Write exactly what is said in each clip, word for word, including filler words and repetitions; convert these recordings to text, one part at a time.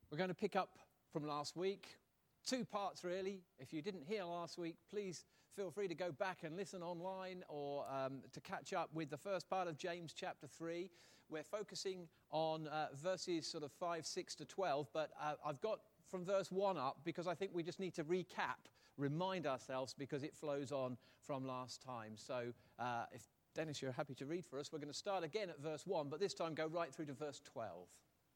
We're going to pick up from last week. Two parts, really. If you didn't hear last week, please feel free to go back and listen online or um, to catch up with the first part of James chapter three. We're focusing on uh, verses sort of five, six to twelve, but uh, I've got from verse one up because I think we just need to recap, remind ourselves, because it flows on from last time. So uh, if Dennis, you're happy to read for us, we're going to start again at verse one, but this time go right through to verse twelve.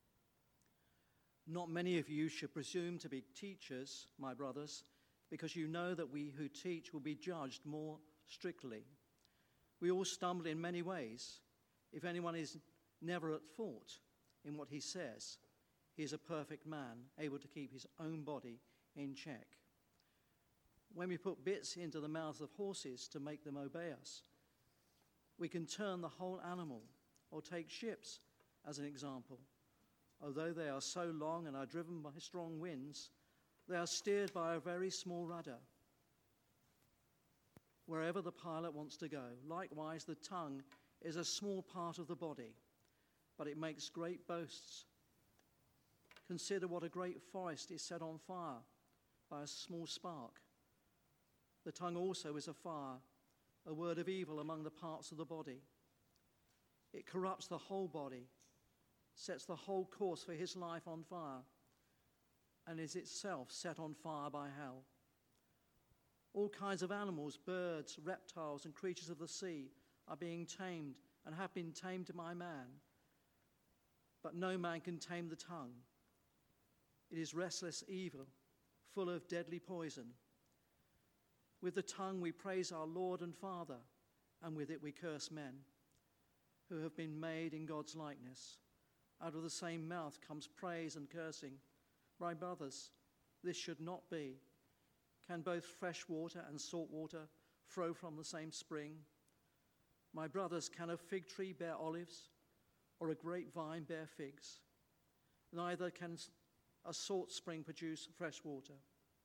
Not many of you should presume to be teachers, my brothers, because you know that we who teach will be judged more strictly. We all stumble in many ways. If anyone is never at fault in what he says, he is a perfect man, able to keep his own body in check. When we put bits into the mouths of horses to make them obey us, we can turn the whole animal, or take ships as an example. Although they are so long and are driven by strong winds, they are steered by a very small rudder, wherever the pilot wants to go. Likewise, the tongue is a small part of the body, but it makes great boasts. Consider what a great forest is set on fire by a small spark. The tongue also is a fire, a word of evil among the parts of the body. It corrupts the whole body, sets the whole course for his life on fire, and is itself set on fire by hell. All kinds of animals, birds, reptiles, and creatures of the sea are being tamed and have been tamed by man. But no man can tame the tongue. It is restless evil, full of deadly poison. With the tongue we praise our Lord and Father, and with it we curse men, who have been made in God's likeness. Out of the same mouth comes praise and cursing. My brothers, this should not be. Can both fresh water and salt water flow from the same spring? My brothers, can a fig tree bear olives, or a grapevine bear figs? Neither can a salt spring produce fresh water.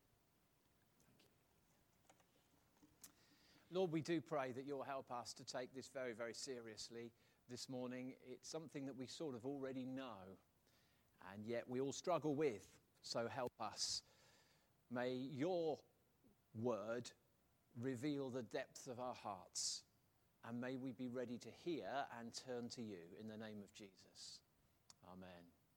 Lord, we do pray that you'll help us to take this very, very seriously this morning. It's something that we sort of already know, and yet we all struggle with. So help us. May your word reveal the depth of our hearts, and may we be ready to hear and turn to you in the name of Jesus. Amen.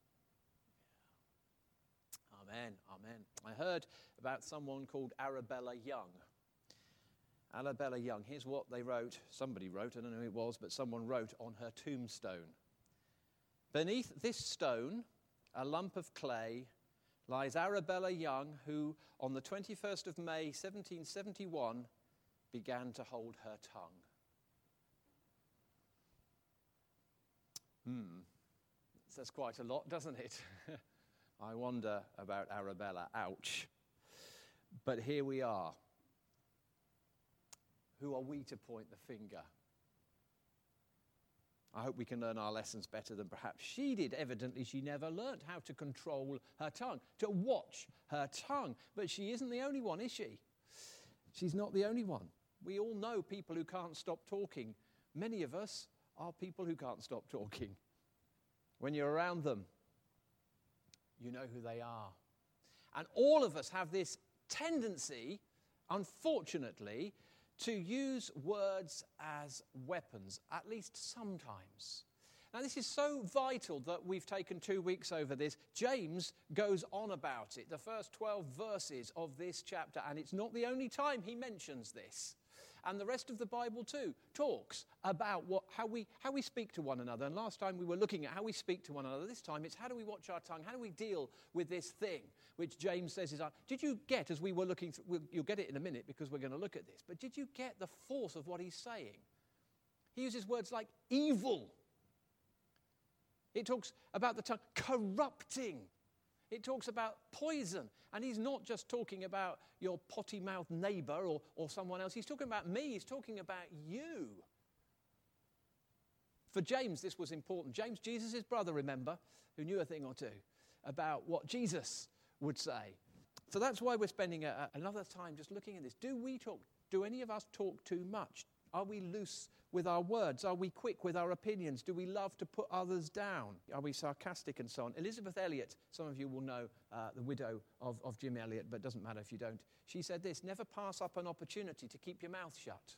Yeah. Amen. Amen. I heard about someone called Arabella Young. Arabella Young. Here's what they wrote. Somebody wrote, I don't know who it was, but someone wrote on her tombstone. Beneath this stone, a lump of clay, lies Arabella Young, who on the twenty-first of May, seventeen seventy-one, began to hold her tongue. Hmm. Says quite a lot, doesn't it? I wonder about Arabella. Ouch. But here we are. Who are we to point the finger? I hope we can learn our lessons better than perhaps she did. Evidently, she never learnt how to control her tongue, to watch her tongue. But she isn't the only one, is she? She's not the only one. We all know people who can't stop talking. Many of us are people who can't stop talking. When you're around them, you know who they are. And all of us have this tendency, unfortunately, to use words as weapons, at least sometimes. Now, this is so vital that we've taken two weeks over this. James goes on about it, the first twelve verses of this chapter, and it's not the only time he mentions this. And the rest of the Bible, too, talks about what, how we how we speak to one another. And last time we were looking at how we speak to one another. This time it's how do we watch our tongue? How do we deal with this thing, which James says is our... Did you get, as we were looking through... We'll, you'll get it in a minute because we're going to look at this. But did you get the force of what he's saying? He uses words like evil. It talks about the tongue corrupting. It talks about poison. And he's not just talking about your potty-mouthed neighbour or, or someone else. He's talking about me. He's talking about you. For James, this was important. James, Jesus' brother, remember, who knew a thing or two about what Jesus would say. So that's why we're spending a, a, another time just looking at this. Do we talk? Do any of us talk too much? Are we loose with our words? Are we quick with our opinions? Do we love to put others down? Are we sarcastic and so on? Elizabeth Elliot, some of you will know uh, the widow of, of Jim Elliot, but it doesn't matter if you don't. She said this: never pass up an opportunity to keep your mouth shut.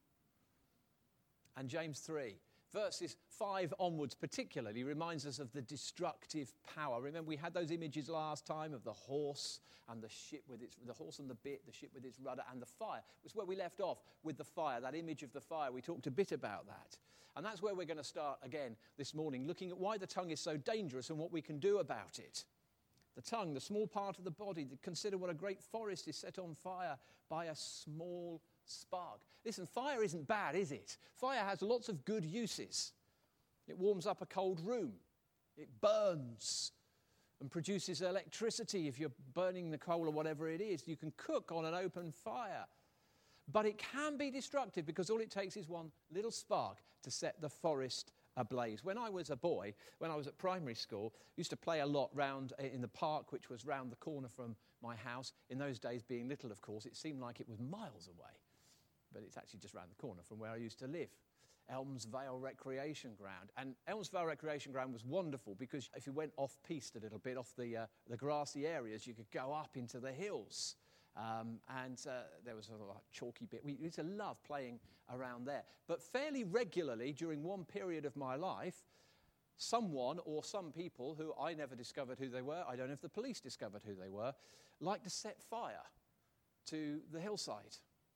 And James three, verses five onwards particularly, reminds us of the destructive power. Remember, we had those images last time of the horse and the ship with its, the horse and the bit, the ship with its rudder, and the fire. It was where we left off with the fire, that image of the fire. We talked a bit about that. And that's where we're going to start again this morning, looking at why the tongue is so dangerous and what we can do about it. The tongue, the small part of the body, consider what a great forest is set on fire by a small spark. Listen, fire isn't bad, is it? Fire has lots of good uses. It warms up a cold room. It burns and produces electricity if you're burning the coal or whatever it is. You can cook on an open fire. But it can be destructive because all it takes is one little spark to set the forest ablaze. When I was a boy, when I was at primary school, I used to play a lot round in the park, which was round the corner from my house. In those days, being little, of course, it seemed like it was miles away. But it's actually just round the corner from where I used to live. Elms Vale Recreation Ground. And Elms Vale Recreation Ground was wonderful because if you went off-piste a little bit, off the, uh, the grassy areas, you could go up into the hills. Um, and uh, there was a like, chalky bit. We used to love playing around there. But fairly regularly, during one period of my life, someone or some people who I never discovered who they were, I don't know if the police discovered who they were, liked to set fire to the hillside.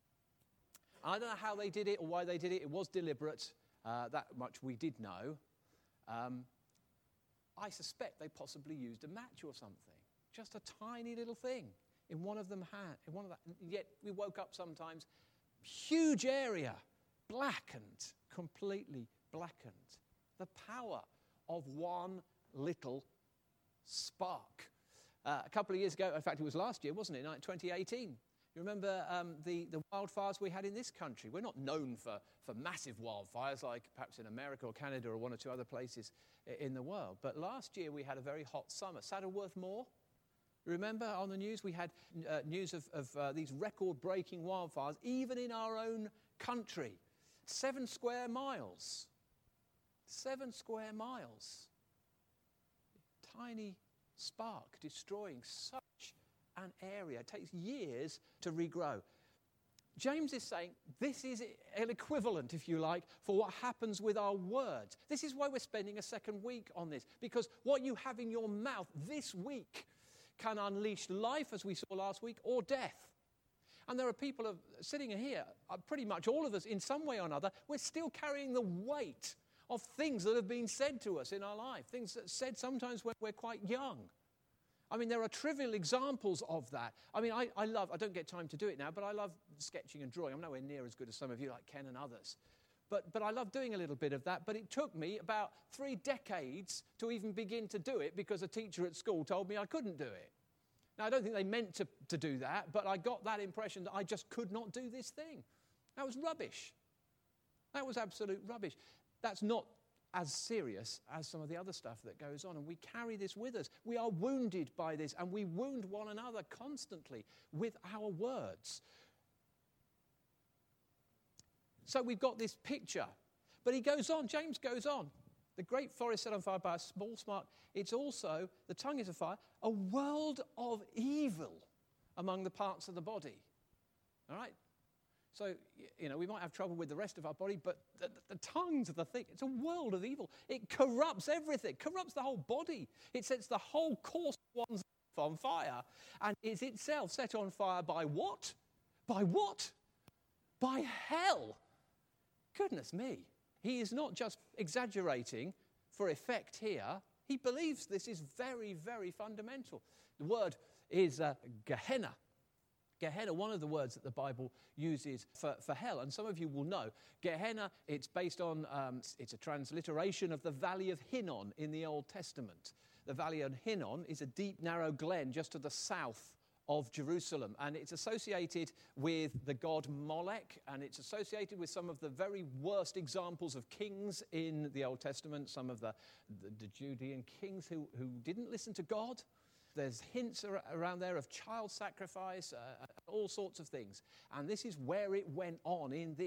I don't know how they did it or why they did it. It was deliberate. Uh, that much we did know. Um, I suspect they possibly used a match or something. Just a tiny little thing in one of them had. In one of that. Yet we woke up sometimes, huge area, blackened, completely blackened. The power of one little spark. Uh, a couple of years ago, in fact, it was last year, wasn't it? twenty eighteen. You remember um, the, the wildfires we had in this country? We're not known for, for massive wildfires like perhaps in America or Canada or one or two other places in the world. But last year we had a very hot summer. Saddleworth Moor, remember on the news? We had uh, news of, of uh, these record-breaking wildfires, even in our own country. Seven square miles. Seven square miles. Tiny spark destroying such an area. It takes years to regrow. James is saying this is an equivalent, if you like, for what happens with our words. This is why we're spending a second week on this, because what you have in your mouth this week can unleash life, as we saw last week, or death. And there are people of, sitting here, uh, pretty much all of us, in some way or another, we're still carrying the weight of things that have been said to us in our life, things that are said sometimes when we're quite young. I mean, there are trivial examples of that. I mean, I, I love, I don't get time to do it now, but I love sketching and drawing. I'm nowhere near as good as some of you, like Ken and others. But, but I love doing a little bit of that. But it took me about three decades to even begin to do it because a teacher at school told me I couldn't do it. Now, I don't think they meant to, to do that, but I got that impression that I just could not do this thing. That was rubbish. That was absolute rubbish. That's not as serious as some of the other stuff that goes on. And we carry this with us. We are wounded by this, and we wound one another constantly with our words. So we've got this picture. But he goes on, James goes on. The great forest set on fire by a small spark. It's also, the tongue is a fire, a world of evil among the parts of the body. All right? So, you know, we might have trouble with the rest of our body, but the, the tongue's the thing. It's a world of evil. It corrupts everything, corrupts the whole body. It sets the whole course of one's life on fire, and is itself set on fire by what? By what? By hell. Goodness me. He is not just exaggerating for effect here. He believes this is very, very fundamental. The word is uh, Gehenna. Gehenna, one of the words that the Bible uses for, for hell, and some of you will know, Gehenna, it's based on, um, it's a transliteration of the Valley of Hinnom in the Old Testament. The Valley of Hinnom is a deep, narrow glen just to the south of Jerusalem, and it's associated with the god Molech, and it's associated with some of the very worst examples of kings in the Old Testament, some of the, the, the Judean kings who, who didn't listen to God. There's hints around there of child sacrifice, uh, all sorts of things. And this is where it went on in this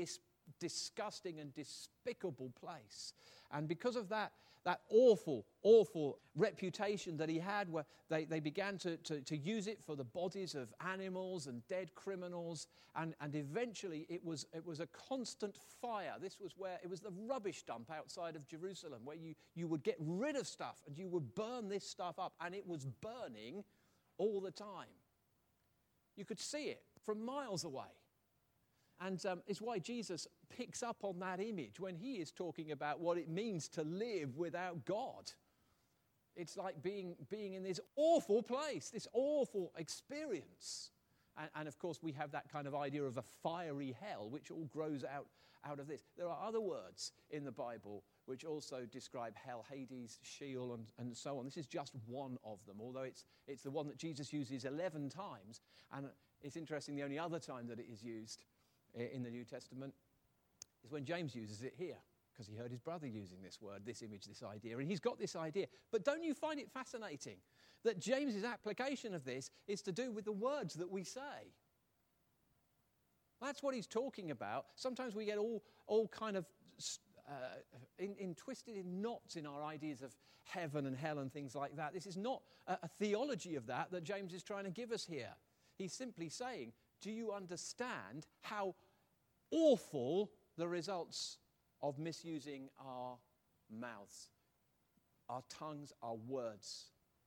disgusting and despicable place. And because of that, that awful, awful reputation that he had, where they, they began to, to, to use it for the bodies of animals and dead criminals, and, and eventually it was, it was a constant fire. This was where, it was the rubbish dump outside of Jerusalem, where you, you would get rid of stuff and you would burn this stuff up, and it was burning all the time. You could see it from miles away. And um, it's why Jesus picks up on that image when he is talking about what it means to live without God. It's like being, being in this awful place, this awful experience. And, and of course, we have that kind of idea of a fiery hell, which all grows out, out of this. There are other words in the Bible which also describe hell, Hades, Sheol, and, and so on. This is just one of them, although it's, it's the one that Jesus uses eleven times. And it's interesting, the only other time that it is used in the New Testament is when James uses it here, because he heard his brother using this word, this image, this idea, and he's got this idea. But don't you find it fascinating that James's application of this is to do with the words that we say? That's what he's talking about. Sometimes we get all, all kind of uh, in, in twisted in knots in our ideas of heaven and hell and things like that. This is not a, a theology of that that James is trying to give us here. He's simply saying, do you understand how awful the results of misusing our mouths, our tongues, our words?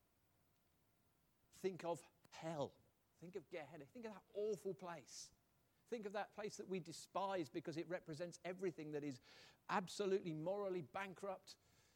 Think of hell. Think of Gehenna. Think of that awful place. Think of that place that we despise because it represents everything that is absolutely morally bankrupt,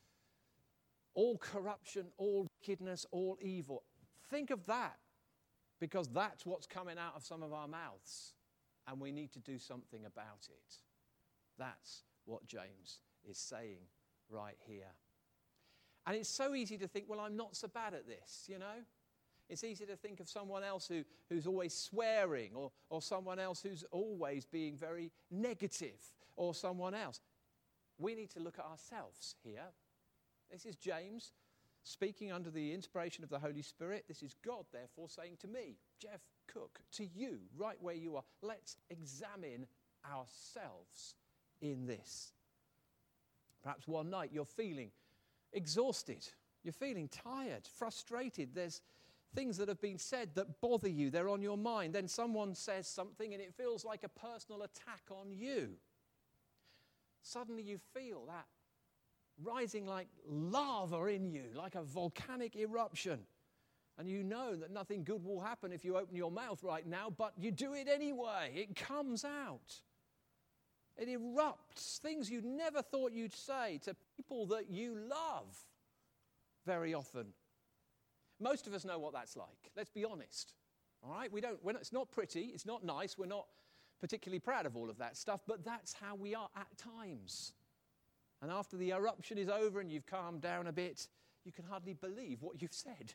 all corruption, all wickedness, all evil. Think of that. Because that's what's coming out of some of our mouths, and we need to do something about it. That's what James is saying right here. And it's so easy to think, well, I'm not so bad at this, you know? It's easy to think of someone else who, who's always swearing, or, or someone else who's always being very negative, or someone else. We need to look at ourselves here. This is James speaking under the inspiration of the Holy Spirit. This is God, therefore, saying to me, Jeff Cook, to you, right where you are, let's examine ourselves in this. Perhaps one night you're feeling exhausted. You're feeling tired, frustrated. There's things that have been said that bother you. They're on your mind. Then someone says something and it feels like a personal attack on you. Suddenly you feel that rising like lava in you, like a volcanic eruption. And you know that nothing good will happen if you open your mouth right now, but you do it anyway. It comes out. It erupts. Things you never thought you'd say to people that you love very often. Most of us know what that's like. Let's be honest. All right? We don't, we're not, it's not pretty. It's not nice. We're not particularly proud of all of that stuff, but that's how we are at times. And after the eruption is over and you've calmed down a bit, you can hardly believe what you've said.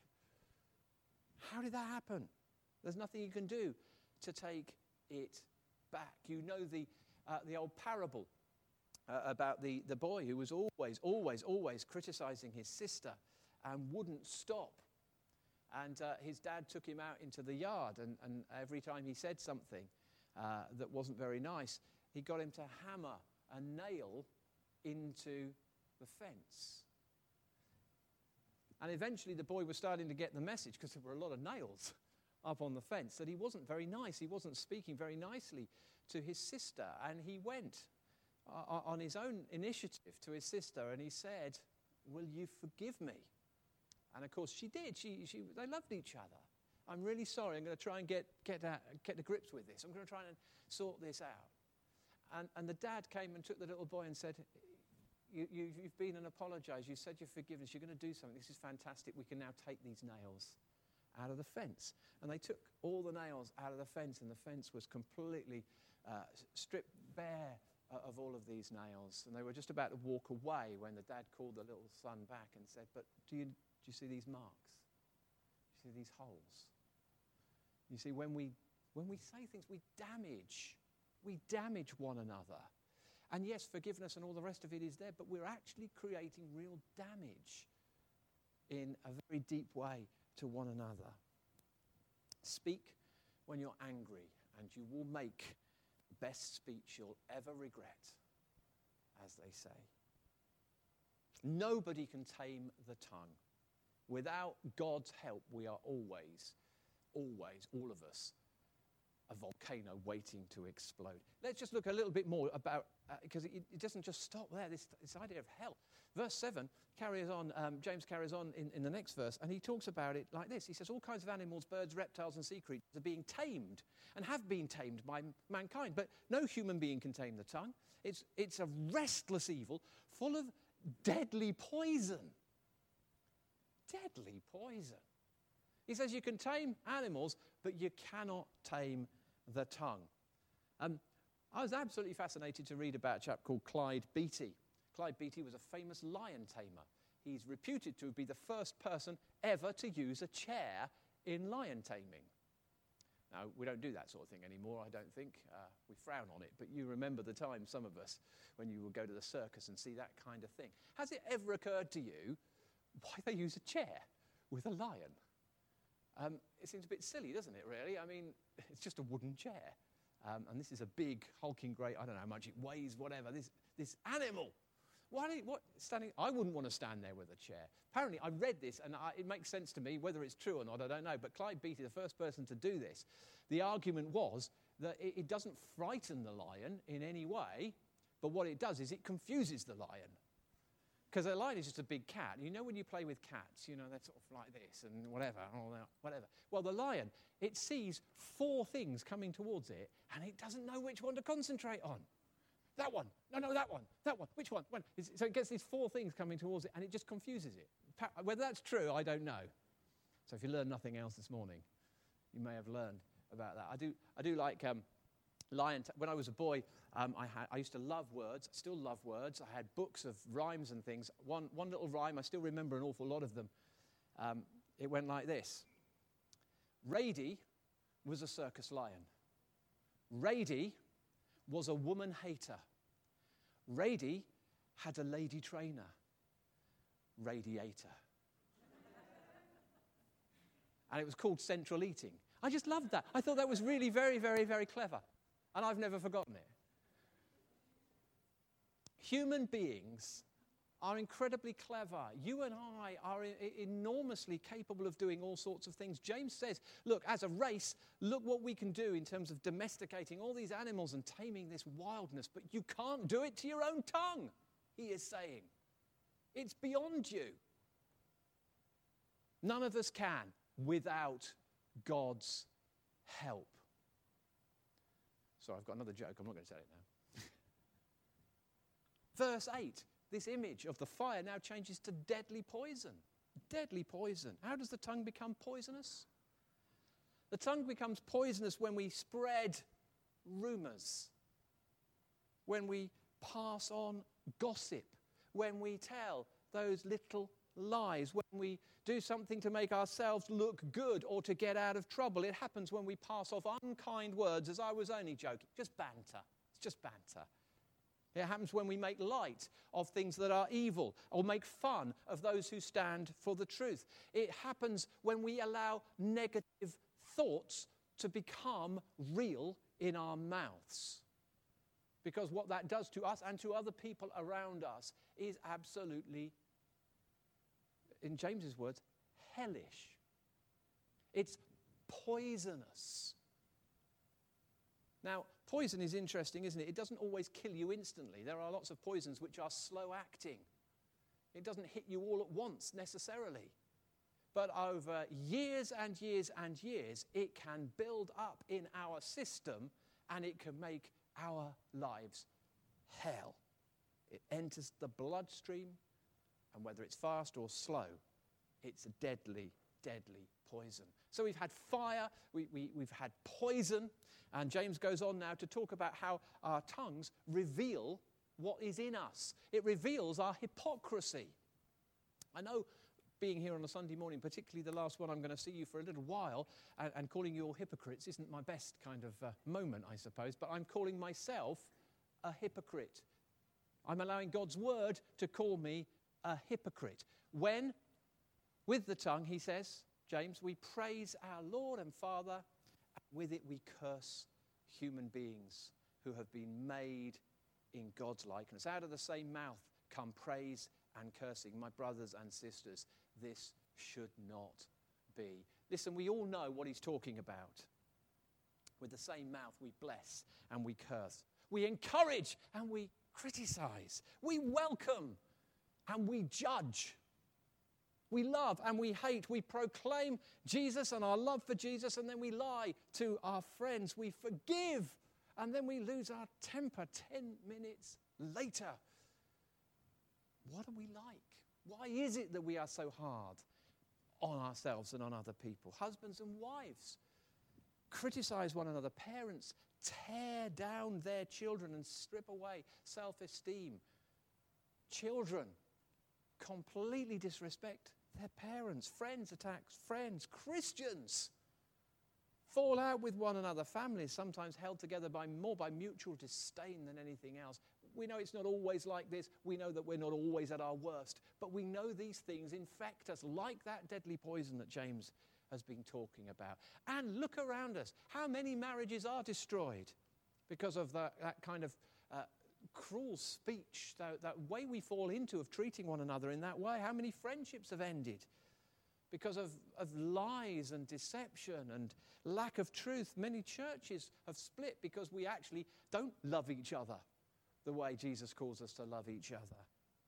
How did that happen? There's nothing you can do to take it back. You know the, uh, the old parable uh, about the, the boy who was always, always, always criticizing his sister and wouldn't stop. And uh, his dad took him out into the yard, and, and every time he said something uh, that wasn't very nice, he got him to hammer a nail into the fence. And eventually the boy was starting to get the message, because there were a lot of nails up on the fence, that he wasn't very nice. He wasn't speaking very nicely to his sister. And he went uh, on his own initiative to his sister and he said, "Will you forgive me?" And of course she did. She, she, they loved each other. "I'm really sorry. I'm going to try and get, get, uh, get to grips with this. I'm going to try and sort this out." And, and the dad came and took the little boy and said, you, you, you've been and apologized. You said you've forgiven us. You're going to do something. This is fantastic. We can now take these nails out of the fence. And they took all the nails out of the fence, and the fence was completely uh, stripped bare uh, of all of these nails. And they were just about to walk away when the dad called the little son back and said, "But do you, do you see these marks? Do you see these holes?" You see, when we, when we say things, we damage. We damage one another. And yes, forgiveness and all the rest of it is there, but we're actually creating real damage in a very deep way to one another. Speak when you're angry, and you will make best speech you'll ever regret, as they say. Nobody can tame the tongue. Without God's help, we are always, always, all of us, a volcano waiting to explode. Let's just look a little bit more about, because uh, it, it doesn't just stop there, this, this idea of hell. Verse seven carries on, um, James carries on in, in the next verse, and he talks about it like this. He says, all kinds of animals, birds, reptiles, and sea creatures are being tamed and have been tamed by mankind, but no human being can tame the tongue. It's, it's a restless evil full of deadly poison. Deadly poison. He says you can tame animals, but you cannot tame the tongue. Um, I was absolutely fascinated to read about a chap called Clyde Beatty. Clyde Beatty was a famous lion tamer. He's reputed to be the first person ever to use a chair in lion taming. Now, we don't do that sort of thing anymore, I don't think. Uh, we frown on it, but you remember the time, some of us, when you would go to the circus and see that kind of thing. Has it ever occurred to you why they use a chair with a lion? Um, it seems a bit silly, doesn't it, really? I mean, it's just a wooden chair. Um, and this is a big, hulking, great, I don't know how much it weighs, whatever, this, this animal. Why do you, what, standing, I wouldn't want to stand there with a chair. Apparently, I read this, and I, it makes sense to me. Whether it's true or not, I don't know. But Clyde Beatty, the first person to do this, the argument was that it, it doesn't frighten the lion in any way, but what it does is it confuses the lion. Because a lion is just a big cat. You know when you play with cats, you know, they're sort of like this and whatever, all that, whatever. Well, the lion, it sees four things coming towards it, and it doesn't know which one to concentrate on. That one. No, no, that one. That one. Which one? One. So it gets these four things coming towards it, and it just confuses it. Whether that's true, I don't know. So if you learn nothing else this morning, you may have learned about that. I do, I do like um, lion. T- when I was a boy, um, I, had, I used to love words. I still love words. I had books of rhymes and things. One, one little rhyme, I still remember an awful lot of them. Um, it went like this. Rady was a circus lion. Rady was a woman hater. Rady had a lady trainer. Radiator. And it was called Central Eating. I just loved that. I thought that was really very, very, very clever. And I've never forgotten it. Human beings are incredibly clever. You and I are I- enormously capable of doing all sorts of things. James says, look, as a race, look what we can do in terms of domesticating all these animals and taming this wildness, but you can't do it to your own tongue, he is saying. It's beyond you. None of us can without God's help. Sorry, I've got another joke. I'm not going to tell it now. Verse eight. This image of the fire now changes to deadly poison. Deadly poison. How does the tongue become poisonous? The tongue becomes poisonous when we spread rumors, when we pass on gossip, when we tell those little lies, when we do something to make ourselves look good or to get out of trouble. It happens when we pass off unkind words, as I was only joking. Just banter. It's just banter. It happens when we make light of things that are evil or make fun of those who stand for the truth. It happens when we allow negative thoughts to become real in our mouths. Because what that does to us and to other people around us is absolutely, in James's words, hellish. It's poisonous. Now, poison is interesting, isn't it? It doesn't always kill you instantly. There are lots of poisons which are slow acting. It doesn't hit you all at once necessarily. But over years and years and years, it can build up in our system and it can make our lives hell. It enters the bloodstream, and whether it's fast or slow, it's a deadly, deadly poison. So we've had fire, we, we, we've had poison, and James goes on now to talk about how our tongues reveal what is in us. It reveals our hypocrisy. I know being here on a Sunday morning, particularly the last one, I'm going to see you for a little while, and, and calling you all hypocrites isn't my best kind of uh, moment, I suppose, but I'm calling myself a hypocrite. I'm allowing God's word to call me a hypocrite. When, with the tongue, he says, James, we praise our Lord and Father, and with it we curse human beings who have been made in God's likeness. Out of the same mouth come praise and cursing. My brothers and sisters, this should not be. Listen, we all know what he's talking about. With the same mouth we bless and we curse. We encourage and we criticize. We welcome and we judge. We love and we hate. We proclaim Jesus and our love for Jesus, and then we lie to our friends. We forgive, and then we lose our temper ten minutes later. What are we like? Why is it that we are so hard on ourselves and on other people? Husbands and wives criticize one another. Parents tear down their children and strip away self-esteem. Children completely disrespect their parents. Friends attack friends. Christians fall out with one another. Families sometimes held together by more by mutual disdain than anything else. We know it's not always like this. We know that we're not always at our worst. But we know these things infect us like that deadly poison that James has been talking about. And look around us. How many marriages are destroyed because of that, that kind of uh, cruel speech, that, that way we fall into of treating one another in that way? How many friendships have ended because of, of lies and deception and lack of truth? Many churches have split because we actually don't love each other the way Jesus calls us to love each other.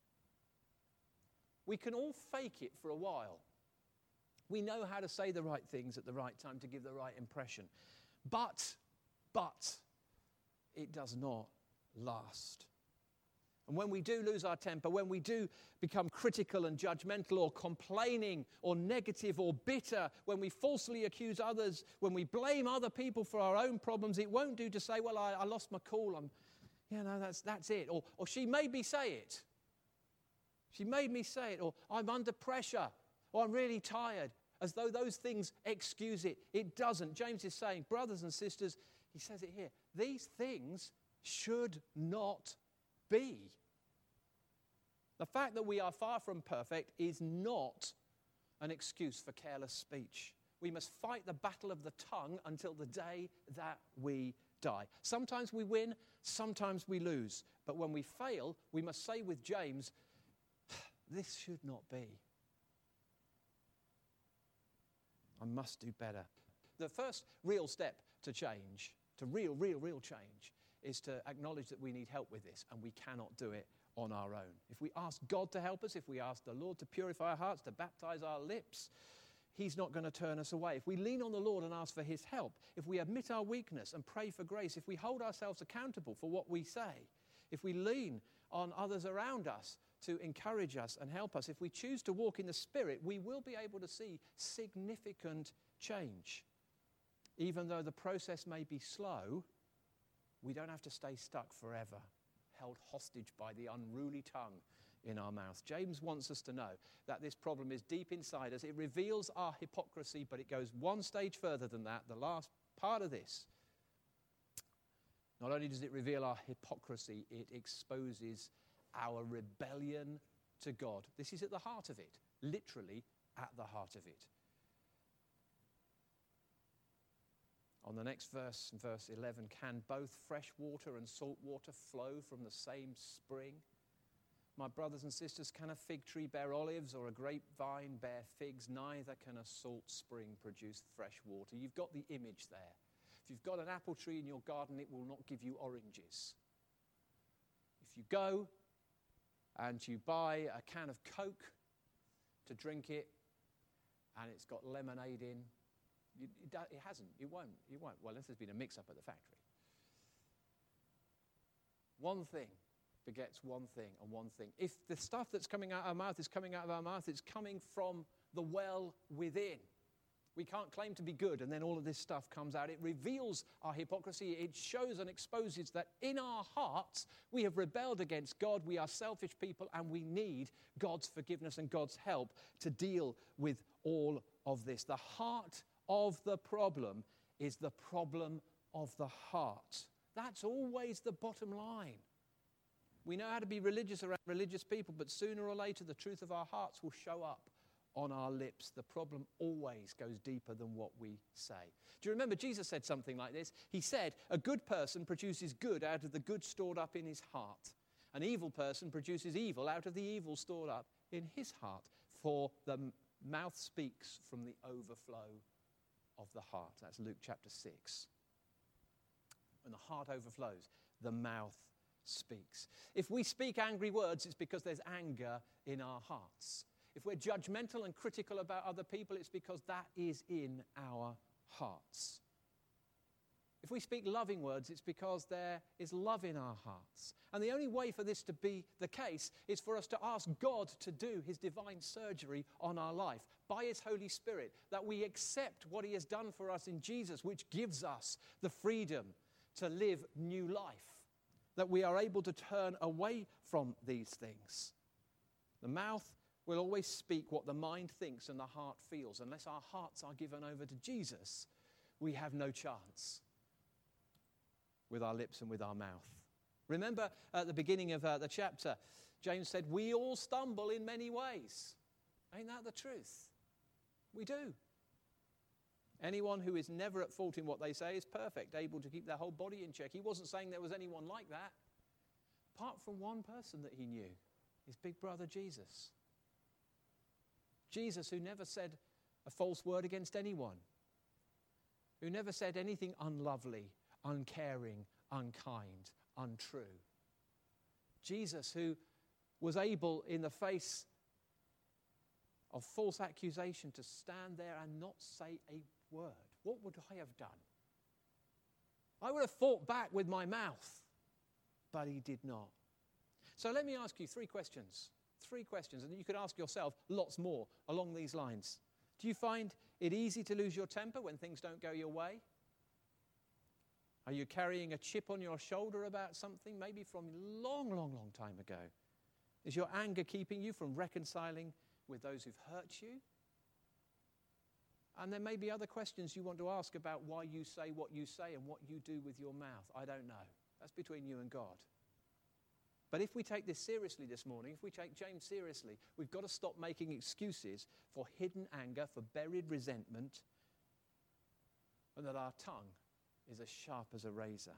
We can all fake it for a while. We know how to say the right things at the right time to give the right impression. But, but, it does not last. And when we do lose our temper, when we do become critical and judgmental or complaining or negative or bitter, when we falsely accuse others, when we blame other people for our own problems, it won't do to say, well, I, I lost my cool. I'm, you know, that's, that's it. Or, or she made me say it. She made me say it. Or I'm under pressure. Or I'm really tired. As though those things excuse it. It doesn't. James is saying, brothers and sisters, he says it here, these things should not be. The fact that we are far from perfect is not an excuse for careless speech. We must fight the battle of the tongue until the day that we die. Sometimes we win, sometimes we lose. But when we fail, we must say with James, this should not be. I must do better. The first real step to change, to real, real, real change, is to acknowledge that we need help with this, and we cannot do it on our own. If we ask God to help us, if we ask the Lord to purify our hearts, to baptize our lips, he's not going to turn us away. If we lean on the Lord and ask for his help, if we admit our weakness and pray for grace, if we hold ourselves accountable for what we say, if we lean on others around us to encourage us and help us, if we choose to walk in the Spirit, we will be able to see significant change. Even though the process may be slow, we don't have to stay stuck forever, held hostage by the unruly tongue in our mouth. James wants us to know that this problem is deep inside us. It reveals our hypocrisy, but it goes one stage further than that. The last part of this, not only does it reveal our hypocrisy, it exposes our rebellion to God. This is at the heart of it, literally at the heart of it. On the next verse, verse eleven, can both fresh water and salt water flow from the same spring? My brothers and sisters, can a fig tree bear olives or a grapevine bear figs? Neither can a salt spring produce fresh water. You've got the image there. If you've got an apple tree in your garden, it will not give you oranges. If you go and you buy a can of Coke to drink it, and it's got lemonade in, it, it, it hasn't, it won't, it won't. Well, unless there's been a mix-up at the factory. One thing begets one thing and one thing. If the stuff that's coming out of our mouth is coming out of our mouth, it's coming from the well within. We can't claim to be good, and then all of this stuff comes out. It reveals our hypocrisy. It shows and exposes that in our hearts, we have rebelled against God. We are selfish people, and we need God's forgiveness and God's help to deal with all of this. The heart of the problem is the problem of the heart. That's always the bottom line. We know how to be religious around religious people, but sooner or later, the truth of our hearts will show up on our lips. The problem always goes deeper than what we say. Do you remember Jesus said something like this? He said, a good person produces good out of the good stored up in his heart. An evil person produces evil out of the evil stored up in his heart. For the mouth speaks from the overflow of the heart. That's Luke chapter six. When the heart overflows, the mouth speaks. If we speak angry words, it's because there's anger in our hearts. If we're judgmental and critical about other people, it's because that is in our hearts. If we speak loving words, it's because there is love in our hearts. And the only way for this to be the case is for us to ask God to do his divine surgery on our life by his Holy Spirit, that we accept what he has done for us in Jesus, which gives us the freedom to live new life, that we are able to turn away from these things. The mouth will always speak what the mind thinks and the heart feels. Unless our hearts are given over to Jesus, we have no chance with our lips and with our mouth. Remember at the beginning of uh, the chapter, James said, we all stumble in many ways. Ain't that the truth? We do. Anyone who is never at fault in what they say is perfect, able to keep their whole body in check. He wasn't saying there was anyone like that, apart from one person that he knew, his big brother Jesus. Jesus, who never said a false word against anyone, who never said anything unlovely, uncaring, unkind, untrue. Jesus, who was able, in the face of false accusation, to stand there and not say a word. What would I have done? I would have fought back with my mouth, but he did not. So let me ask you three questions. Three questions, and you could ask yourself lots more along these lines. Do you find it easy to lose your temper when things don't go your way? Are you carrying a chip on your shoulder about something, maybe from a long, long, long time ago? Is your anger keeping you from reconciling with those who've hurt you? And there may be other questions you want to ask about why you say what you say and what you do with your mouth. I don't know. That's between you and God. But if we take this seriously this morning, if we take James seriously, we've got to stop making excuses for hidden anger, for buried resentment, and that our tongue is as sharp as a razor.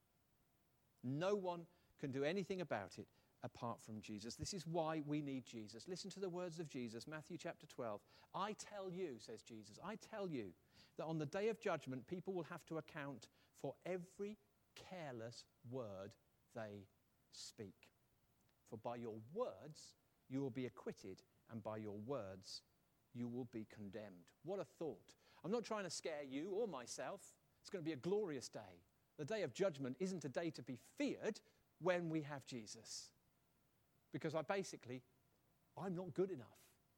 No one can do anything about it apart from Jesus. This is why we need Jesus. Listen to the words of Jesus, Matthew chapter twelve. I tell you, says Jesus, I tell you that on the day of judgment, people will have to account for every careless word they speak. For by your words you will be acquitted, and by your words you will be condemned. What a thought. I'm not trying to scare you or myself. It's going to be a glorious day. The day of judgment isn't a day to be feared when we have Jesus. Because I basically, I'm not good enough.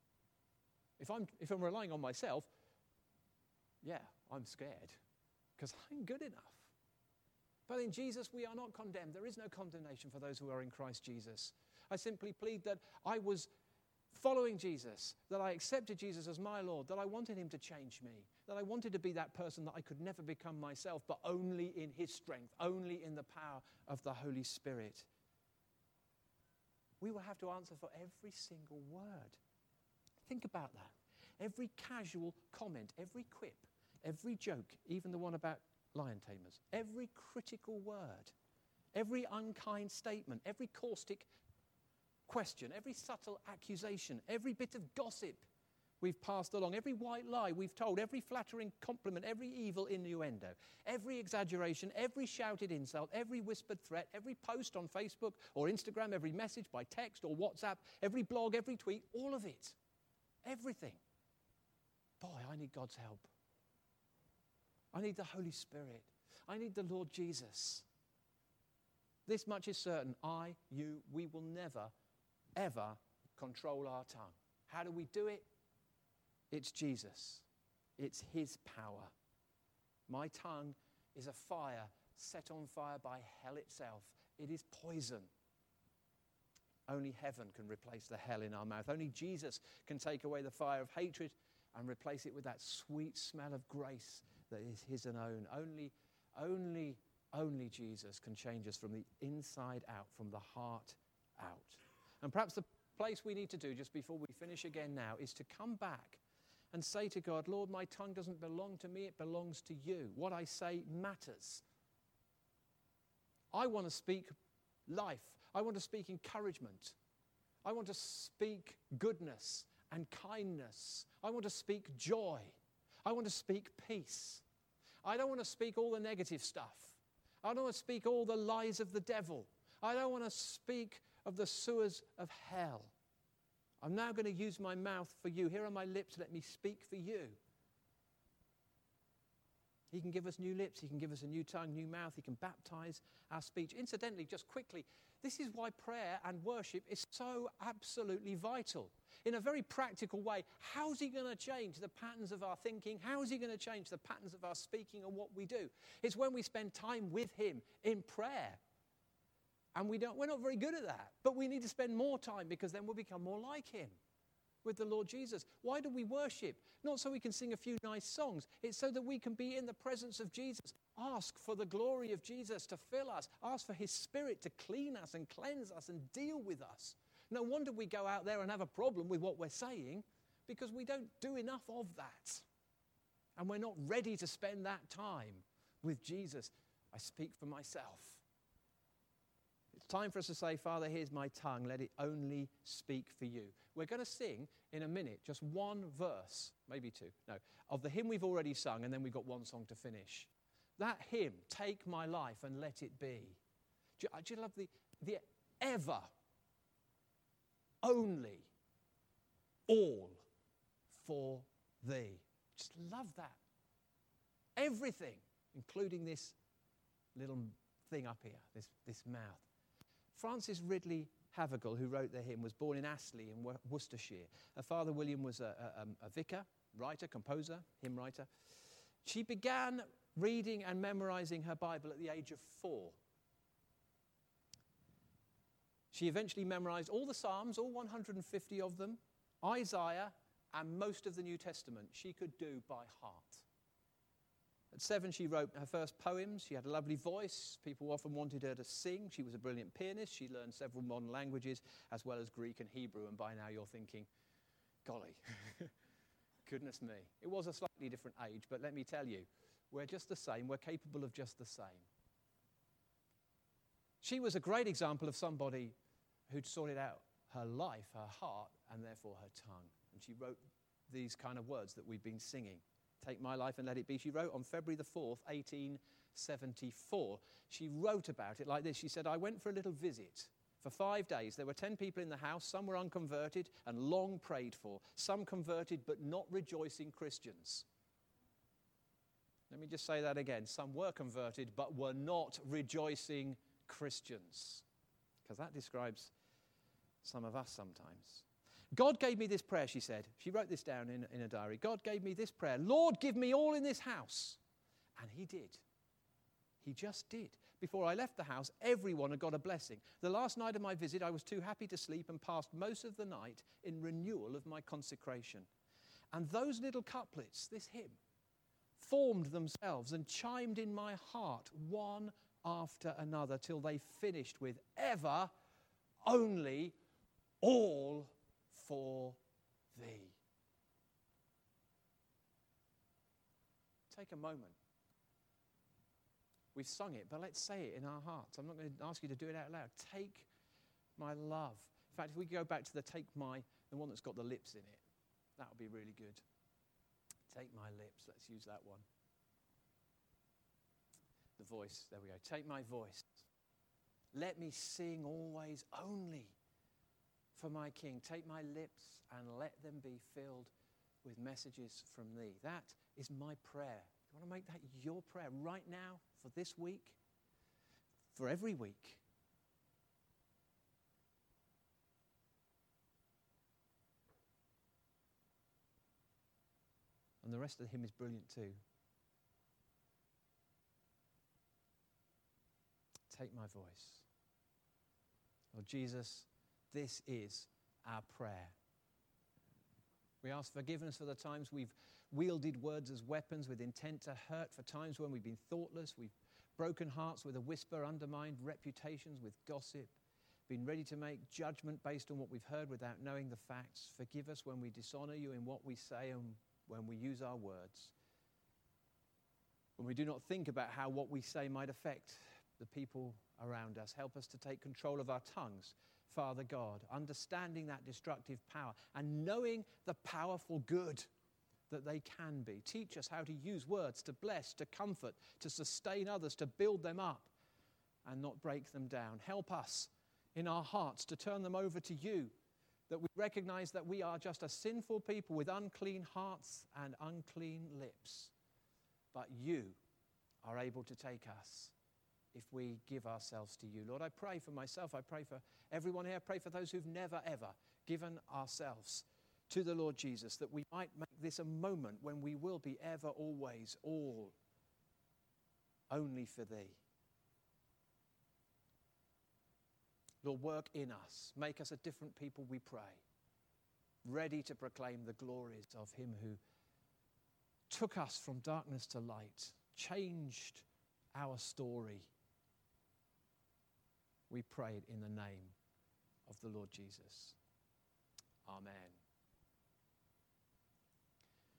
If I'm, if I'm relying on myself, yeah, I'm scared. Because I'm good enough. But in Jesus, we are not condemned. There is no condemnation for those who are in Christ Jesus. I simply plead that I was following Jesus, that I accepted Jesus as my Lord, that I wanted him to change me, that I wanted to be that person that I could never become myself, but only in his strength, only in the power of the Holy Spirit. We will have to answer for every single word. Think about that. Every casual comment, every quip, every joke, even the one about lion tamers, every critical word, every unkind statement, every caustic question, every subtle accusation, every bit of gossip we've passed along, every white lie we've told, every flattering compliment, every evil innuendo, every exaggeration, every shouted insult, every whispered threat, every post on Facebook or Instagram, every message by text or WhatsApp, every blog, every tweet, all of it, everything. Boy, I need God's help. I need the Holy Spirit. I need the Lord Jesus. This much is certain. I, you, we will never, ever control our tongue. How do we do it? It's Jesus. It's his power. My tongue is a fire set on fire by hell itself. It is poison. Only heaven can replace the hell in our mouth. Only Jesus can take away the fire of hatred and replace it with that sweet smell of grace that is his and own. Only, only, only Jesus can change us from the inside out, from the heart out. And perhaps the place we need to do just before we finish again now is to come back and say to God, Lord, my tongue doesn't belong to me, it belongs to you. What I say matters. I want to speak life. I want to speak encouragement. I want to speak goodness and kindness. I want to speak joy. I want to speak peace. I don't want to speak all the negative stuff. I don't want to speak all the lies of the devil. I don't want to speak of the sewers of hell. I'm now going to use my mouth for you. Here are my lips. Let me speak for you. He can give us new lips. He can give us a new tongue, new mouth. He can baptize our speech. Incidentally, just quickly, this is why prayer and worship is so absolutely vital. In a very practical way, how's he going to change the patterns of our thinking? How is he going to change the patterns of our speaking and what we do? It's when we spend time with him in prayer. And we don't, we're not very good at that. But we need to spend more time because then we'll become more like him with the Lord Jesus. Why do we worship? Not so we can sing a few nice songs. It's so that we can be in the presence of Jesus. Ask for the glory of Jesus to fill us. Ask for his Spirit to clean us and cleanse us and deal with us. No wonder we go out there and have a problem with what we're saying because we don't do enough of that. And we're not ready to spend that time with Jesus. I speak for myself. It's time for us to say, Father, here's my tongue. Let it only speak for you. We're going to sing in a minute just one verse, maybe two, no, of the hymn we've already sung, and then we've got one song to finish. That hymn, Take My Life and Let It Be. Do you, do you love the, the ever, only, all for thee? Just love that. Everything, including this little thing up here, this, this mouth. Francis Ridley Havergal, who wrote the hymn, was born in Astley in Worcestershire. Her father, William, was a, a, a vicar, writer, composer, hymn writer. She began reading and memorizing her Bible at the age of four. She eventually memorized all the Psalms, all one hundred fifty of them, Isaiah, and most of the New Testament she could do by heart. At seven, she wrote her first poems. She had a lovely voice. People often wanted her to sing. She was a brilliant pianist. She learned several modern languages, as well as Greek and Hebrew. And by now, you're thinking, golly, goodness me. It was a slightly different age, but let me tell you, we're just the same. We're capable of just the same. She was a great example of somebody who'd sorted out her life, her heart, and therefore her tongue. And she wrote these kind of words that we've been singing. Take my life and let it be. She wrote on February the fourth, eighteen seventy-four. She wrote about it like this. She said, I went for a little visit. For five days, there were ten people in the house. Some were unconverted and long prayed for. Some converted but not rejoicing Christians. Let me just say that again. Some were converted but were not rejoicing Christians. Because that describes some of us sometimes. God gave me this prayer, she said. She wrote this down in, in a diary. God gave me this prayer. Lord, give me all in this house. And he did. He just did. Before I left the house, everyone had got a blessing. The last night of my visit, I was too happy to sleep and passed most of the night in renewal of my consecration. And those little couplets, this hymn, formed themselves and chimed in my heart one after another till they finished with ever, only, all for thee. Take a moment. We've sung it, but let's say it in our hearts. I'm not going to ask you to do it out loud. Take my love. In fact, if we go back to the take my, the one that's got the lips in it, that would be really good. Take my lips. Let's use that one. The voice. There we go. Take my voice. Let me sing always only for my King. Take my lips and let them be filled with messages from thee. That is my prayer. You want to make that your prayer right now, for this week, for every week? And the rest of the hymn is brilliant too. Take my voice. Lord Jesus, this is our prayer. We ask forgiveness for the times we've wielded words as weapons with intent to hurt, for times when we've been thoughtless, we've broken hearts with a whisper, undermined reputations with gossip, been ready to make judgment based on what we've heard without knowing the facts. Forgive us when we dishonor you in what we say and when we use our words. When we do not think about how what we say might affect the people around us. Help us to take control of our tongues, Father God, understanding that destructive power and knowing the powerful good that they can be. Teach us how to use words to bless, to comfort, to sustain others, to build them up and not break them down. Help us in our hearts to turn them over to you, that we recognize that we are just a sinful people with unclean hearts and unclean lips. But you are able to take us if we give ourselves to you. Lord, I pray for myself. I pray for everyone here. I pray for those who've never, ever given ourselves to the Lord Jesus, that we might make this a moment when we will be ever, always, all only for thee. Lord, work in us. Make us a different people, we pray, ready to proclaim the glories of him who took us from darkness to light, changed our story. We pray it in the name of the Lord Jesus. Amen.